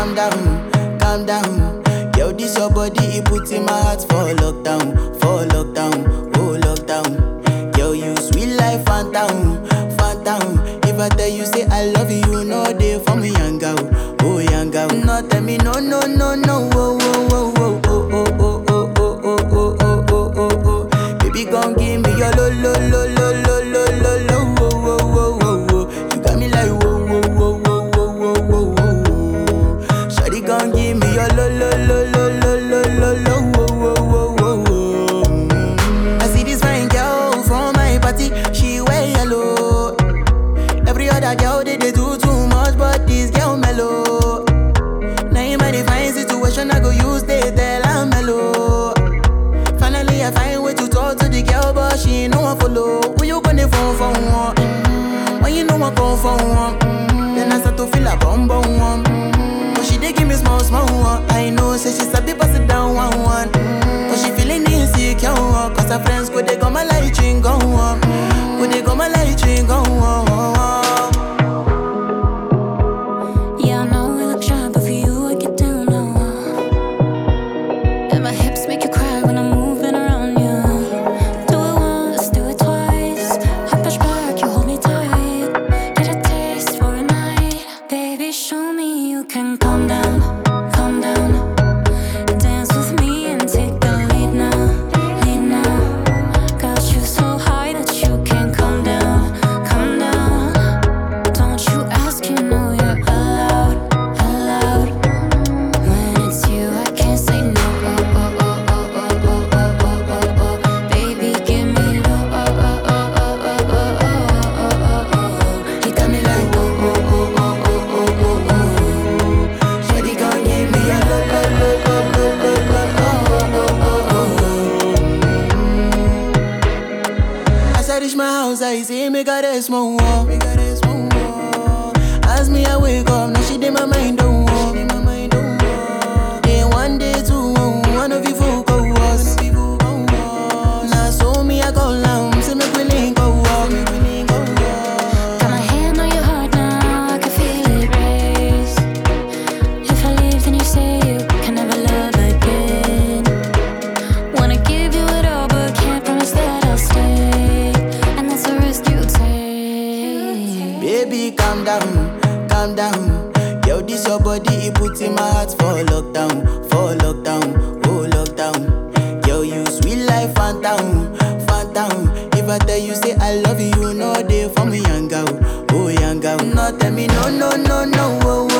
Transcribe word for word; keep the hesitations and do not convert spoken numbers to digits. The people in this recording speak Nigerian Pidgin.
calm down, calm down. Yo, this your body, it puts in my heart for lockdown, for lockdown, oh lockdown. Yo, you sweet life, phantom, phantom. If I tell you say I love you, you know they for me, young girl, oh young girl. No, tell me no, no, no, no, oh, oh, oh, oh, oh, oh, oh, oh, oh, oh, oh, oh, oh, oh, oh. Baby, gon' give me your lo, lo, lo, lo, lo, lo, lo, lo, oh, oh, oh, oh, oh. You got me like whoa, whoa, whoa, whoa, whoa, whoa, whoa, whoa. Shawty gon' give me your lo, lo, lo, lo, lo, lo, lo, lo, oh, oh, oh, oh, oh. I see this fine girl from my party, she wear yellow. Every other girl they, they do too much, but this girl mellow. Now in my fine situation, I go use they tell I'm mellow. Finally I find way to talk to the girl, but she ain't no one follow. Who you gonna phone for one? Mm-hmm. When you know I come for one, mm-hmm. Then I start to feel a bum bum one. Mm-hmm. But she dey give me small small one. I know say she sabi pass it down one one. Mm-hmm. But she feeling insecure, cause her friends go they go my light ring go on. Go they go my light ring go on. Yeah, I know we look shy, but for you I get down low. And my hips make you cry when I'm moving around you. Do it once, do it twice. I push back, you hold me tight. Get a taste for a night. Baby, show me you can calm down, calm down. Dance with me and take the lead now, lead now. Got you so high that you can't calm down, calm down. Don't you ask, you know you're allowed, allowed. When it's you, I can't say no. Oh, oh, oh, oh, oh, oh, oh, oh, oh, oh. Baby, give me low. Oh, oh, oh, oh, oh, oh, oh, oh, oh, oh. You got me like whoa, whoa, whoa, whoa, whoa, whoa, whoa, whoa. Shawty gon' give me a low, low, low, low, low, low, low, oh, oh, oh, oh. As I reach my house, I see me got a small wall. Me got a small wall. As me I wake up, now she did my mind don't walk. Day one, day two, one of you folk go was. Now so me I call now, say me we link go walk. Got my hand on your heart now, I can feel it race. If I leave, then you say you can never love again. Wanna give you it all, but can't promise that I'll stay. And that's a risk you take. Baby, calm down, calm down. Yo, this your body, it puts in my heart for lockdown, for lockdown, oh lockdown. Yo, you sweet life, phantom, phantom. If I tell you say I love you, you know they for me, young girl, oh young girl. No, tell me no, no, no, no, oh,